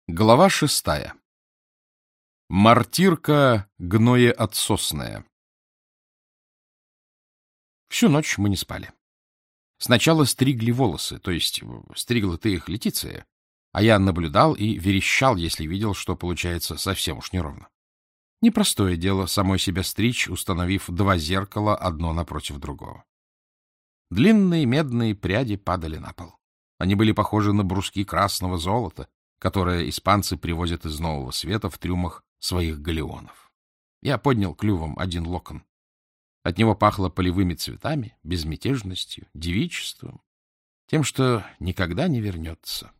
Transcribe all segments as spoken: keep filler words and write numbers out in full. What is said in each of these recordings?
Глава шестая. Мартирка гноеотсосная. Всю ночь мы не спали. Сначала стригли волосы, то есть стригла-то их Летиция, а я наблюдал и верещал, если видел, что получается совсем уж неровно. Непростое дело самой себя стричь, установив два зеркала одно напротив другого. Длинные медные пряди падали на пол. Они были похожи на бруски красного золота, которое испанцы привозят из Нового Света в трюмах своих галеонов. Я поднял клювом один локон. От него пахло полевыми цветами, безмятежностью, девичеством, тем, что никогда не вернется.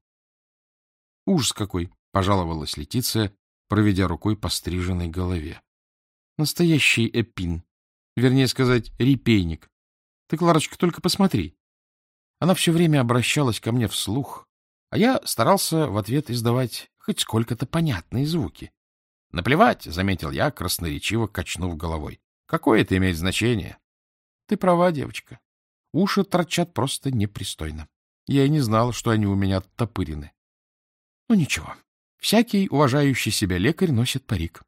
— Ужас какой! — пожаловалась Летиция, проведя рукой по стриженной голове. — Настоящий эпин. Вернее сказать, репейник. Ты, Кларочка, только посмотри. Она все время обращалась ко мне вслух, а я старался в ответ издавать хоть сколько-то понятные звуки. — Наплевать, — заметил я, красноречиво качнув головой. — Какое это имеет значение? — Ты права, девочка. Уши торчат просто непристойно. Я и не знал, что они у меня оттопырены. Ну, ничего. Всякий уважающий себя лекарь носит парик.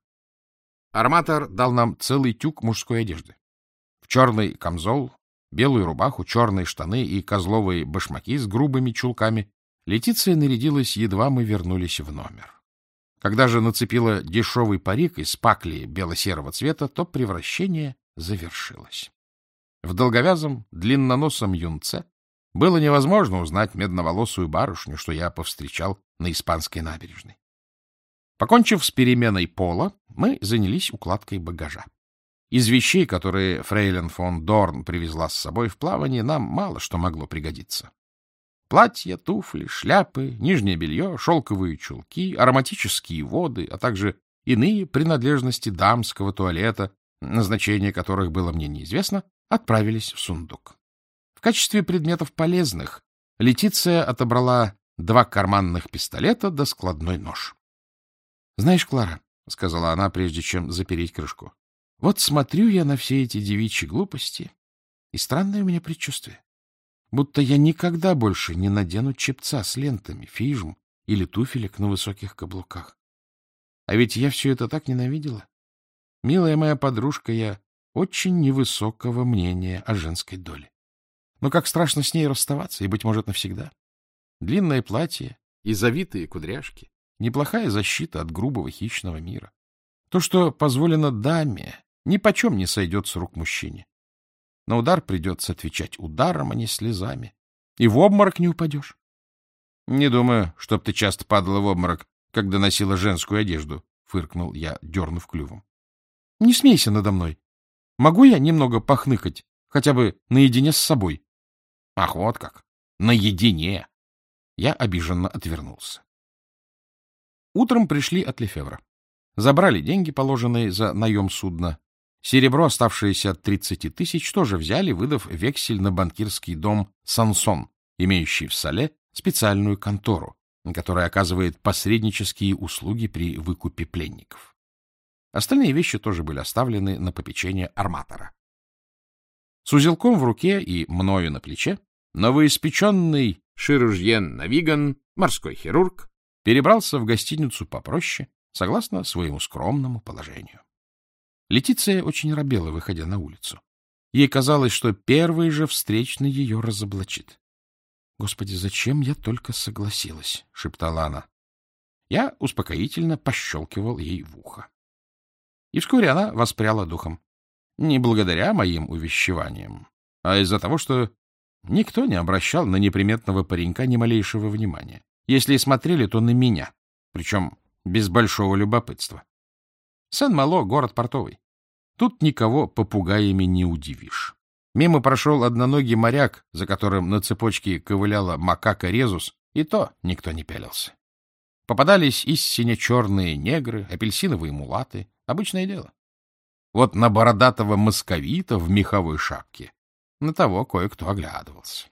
Арматор дал нам целый тюк мужской одежды. В черный камзол, белую рубаху, черные штаны и козловые башмаки с грубыми чулками Летиция нарядилась, едва мы вернулись в номер. Когда же нацепила дешевый парик из пакли бело-серого цвета, то превращение завершилось. В долговязом, длинноносом юнце было невозможно узнать медноволосую барышню, что я повстречал на Испанской набережной. Покончив с переменой пола, мы занялись укладкой багажа. Из вещей, которые фрейлин фон Дорн привезла с собой в плавание, нам мало что могло пригодиться. Платья, туфли, шляпы, нижнее белье, шелковые чулки, ароматические воды, а также иные принадлежности дамского туалета, назначение которых было мне неизвестно, отправились в сундук. В качестве предметов полезных Летиция отобрала два карманных пистолета да складной нож. — Знаешь, Клара, — сказала она, прежде чем запереть крышку, — вот смотрю я на все эти девичьи глупости, и странное у меня предчувствие. Будто я никогда больше не надену чепца с лентами, фижм или туфелек на высоких каблуках. А ведь я все это так ненавидела. Милая моя подружка, я очень невысокого мнения о женской доле. Но как страшно с ней расставаться, и, быть может, навсегда. Длинное платье и завитые кудряшки — неплохая защита от грубого хищного мира. То, что позволено даме, нипочем не сойдет с рук мужчине. На удар придется отвечать ударом, а не слезами. И в обморок не упадешь. Не думаю, чтоб ты часто падала в обморок, когда носила женскую одежду, — фыркнул я, дернув клювом. — Не смейся надо мной. Могу я немного похныкать, хотя бы наедине с собой? — Ах, вот как! Наедине! Я обиженно отвернулся. Утром пришли от Лефевра. Забрали деньги, положенные за наем судна. Серебро, оставшееся от тридцати тысяч, тоже взяли, выдав вексель на банкирский дом «Сансон», имеющий в Сале специальную контору, которая оказывает посреднические услуги при выкупе пленников. Остальные вещи тоже были оставлены на попечение арматора. С узелком в руке и мною на плече новоиспеченный шируржьен-навиган, морской хирург, перебрался в гостиницу попроще, согласно своему скромному положению. Летиция очень робела, выходя на улицу. Ей казалось, что первый же встречный ее разоблачит. — Господи, зачем я только согласилась? — шептала она. Я успокоительно пощелкивал ей в ухо. И вскоре она воспряла духом. Не благодаря моим увещеваниям, а из-за того, что никто не обращал на неприметного паренька ни малейшего внимания. Если и смотрели, то на меня, причем без большого любопытства. Сен-Мало — город портовый. Тут никого попугаями не удивишь. Мимо прошел одноногий моряк, за которым на цепочке ковыляла макака Резус, и то никто не пялился. Попадались истинно черные негры, апельсиновые мулаты. Обычное дело. Вот на бородатого московита в меховой шапке на того кое-кто оглядывался.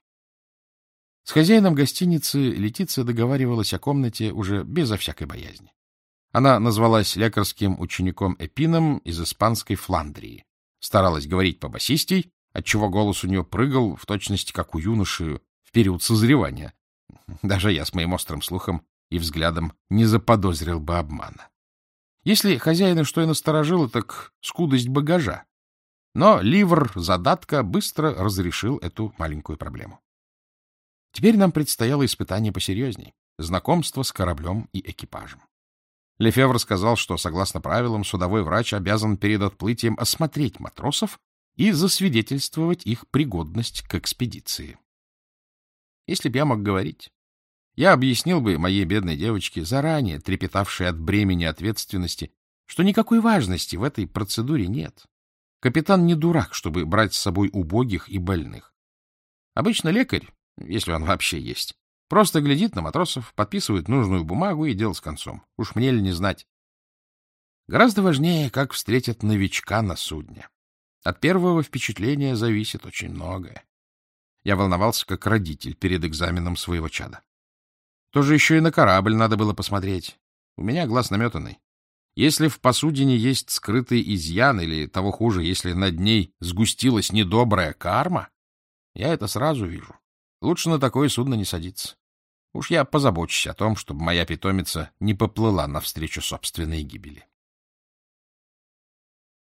С хозяином гостиницы Летиция договаривалась о комнате уже безо всякой боязни. Она назвалась лекарским учеником Эпином из испанской Фландрии, старалась говорить по-басистей, отчего голос у нее прыгал в точности, как у юноши в период созревания. Даже я с моим острым слухом и взглядом не заподозрил бы обмана. Если хозяина что и насторожило, так скудость багажа. Но ливр задатка быстро разрешил эту маленькую проблему. Теперь нам предстояло испытание посерьезней — знакомство с кораблем и экипажем. Лефевр сказал, что, согласно правилам, судовой врач обязан перед отплытием осмотреть матросов и засвидетельствовать их пригодность к экспедиции. Если б я мог говорить, я объяснил бы моей бедной девочке, заранее трепетавшей от бремени ответственности, что никакой важности в этой процедуре нет. Капитан не дурак, чтобы брать с собой убогих и больных. Обычно лекарь, если он вообще есть, просто глядит на матросов, подписывает нужную бумагу и дело с концом. Уж мне ли не знать. Гораздо важнее, как встретят новичка на судне. От первого впечатления зависит очень многое. Я волновался, как родитель перед экзаменом своего чада. Тоже еще и на корабль надо было посмотреть. У меня глаз наметанный. Если в посудине есть скрытый изъян, или того хуже, если над ней сгустилась недобрая карма, я это сразу вижу. Лучше на такое судно не садиться. Уж я позабочусь о том, чтобы моя питомица не поплыла навстречу собственной гибели.